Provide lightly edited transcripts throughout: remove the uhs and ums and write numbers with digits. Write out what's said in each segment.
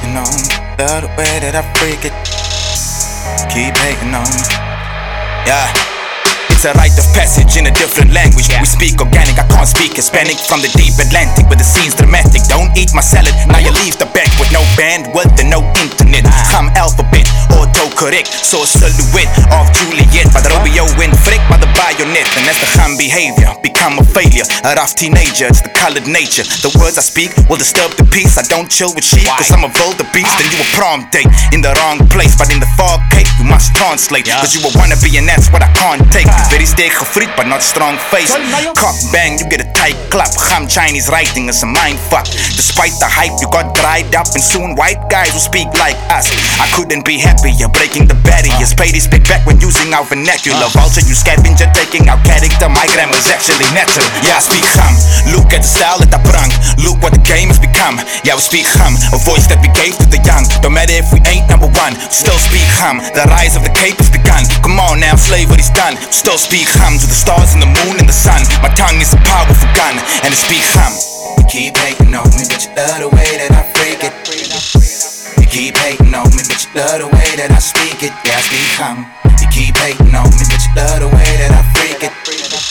hating on me. Love the way that I freak it. Keep hating on me. Yeah. It's a rite of passage in a different language. We speak organic, I can't speak Hispanic. From the deep Atlantic where the scene's dramatic. Don't eat my salad, now you leave the back with no bandwidth and no internet. Ham alphabet, autocorrect. So a silhouette of Juliet by the Romeo and Frick by the bayonet. And that's the ham behavior, become a failure. A rough teenager, it's the colored nature. The words I speak will disturb the peace. I don't chill with sheep, cause I'm a wildebeest. And you a prom date in the wrong place. But in the fog cake, you must translate. Cause you a wannabe and that's what I can't take. Very steak gefried, but not strong face. Cock bang, you get a tight clap. Ham Chinese writing is a mind fuck. Despite the hype, you got dried up. And soon white guys will speak like us. I couldn't be happier, breaking the barriers. Pay respect back when using our vernacular. Vulture, you scavenger, taking our character. My grammar's actually natural. Yeah, I speak ham. Look at the style that I brung. Look what the game has become. Yeah, we speak ham. A voice that we gave to the young. Don't matter if we ain't number one, still speak ham. The rise of the cape has begun. Come on now, slavery's done. Still speak ham to the stars and the moon and the sun. My tongue is a powerful gun, and it speak ham. You keep hating on me, but you love the way that I freak it. You keep hating on me, but you love the way that I speak it. Yeah, I speak ham. You keep hating on me, but you love the way that I freak it.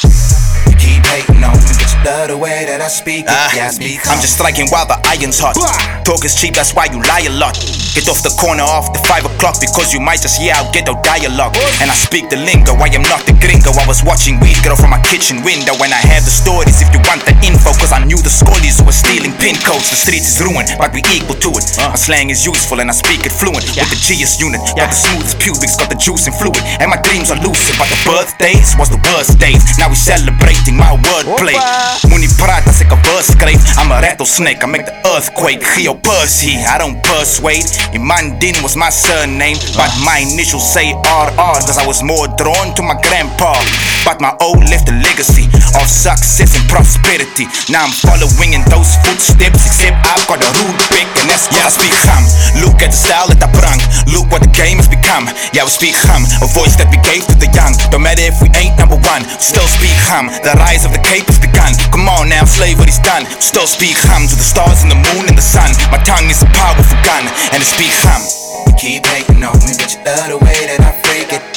You keep hating on me, but you love the way that I speak it. Yeah, I speak ham. I'm just striking while the iron's hot. Talk is cheap, that's why you lie a lot. Get off the corner after 5 o'clock because you might just hear our ghetto dialogue. And I speak the lingo, I am not the gringo. I was watching Weed Girl from my kitchen window. And I have the stories if you want the info, cause I knew the schollies who were stealing pin codes. The streets is ruined, but we equal to it. My slang is useful and I speak it fluent. With the GS unit, got the smoothest pubics, got the juice and fluid. And my dreams are lucid, but the birthdays was the worst days. Now we celebrating my wordplay. Moenie praat as ek 'n verse skryf. I'm a rattlesnake, I make the earthquake. Geo Percy, I don't persuade. Imandin was my surname, but my initials say RR, cause I was more drawn to my grandpa. But my old left a legacy of success and prosperity. Now I'm following in those footsteps, except I've got a rude pick, and that's why I speak ham. Look at the style that I brung, look what the game has become. Yeah, we speak ham, a voice that we gave to the young. Don't matter if we ain't number one, still speak ham. The rise of the cape has begun. Come on now, slavery's done. Still speak ham to the stars and the moon and the sun. My tongue is a powerful gun, and it speak ham. You keep hating on me, but you love the way that I freak it.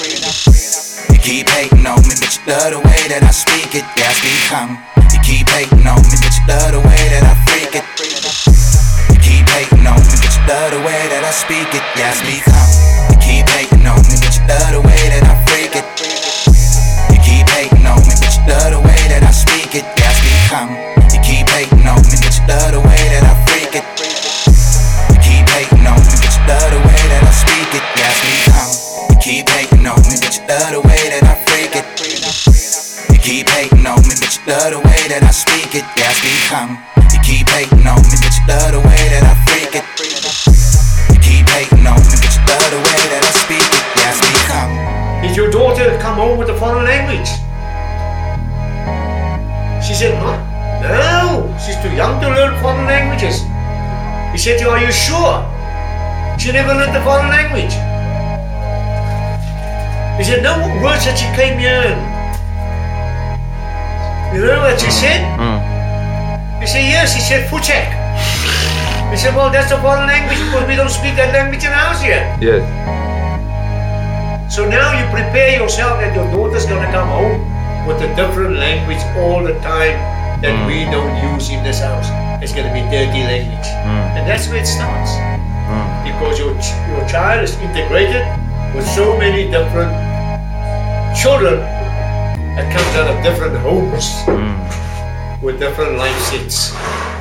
You keep hating on me, but you love the way that I speak it. Yeah, I speak ham. You keep hating on me, but you love the way that I freak it. You keep hating on me, but you love the way that I speak it. Yeah, I speak ham. You keep hating on me, but you love the way that I freak it. You keep hating on me, but you love the way that I speak it. Yeah, I speak ham. You keep hating on me, but you love the way that I freak it. You keep hating on me, but you love the way that I speak it. Yeah, I speak ham. You keep hating on me, but you love the way that I freak it. You keep hating on me, but you love the way that I speak it. Yeah, I speak ham. You keep hating on me, but you love the way that I freak it. You keep hating on me, but you love the way that I speak it. Yeah, I speak ham. Did your daughter come home with a foreign language? She said, huh? No, she's too young to learn foreign languages. He said to her, are you sure? She never learned the foreign language. He said, no words that she came here. You know what she said? He said, yes, he said Fuchek. He said, well, that's a foreign language because we don't speak that language in house here. Yes. So now you prepare yourself that your daughter's gonna come home with a different language all the time that we don't use in this house. It's gonna be dirty language. And that's where it starts. Because your child is integrated with so many different children that comes out of different homes with different life sets.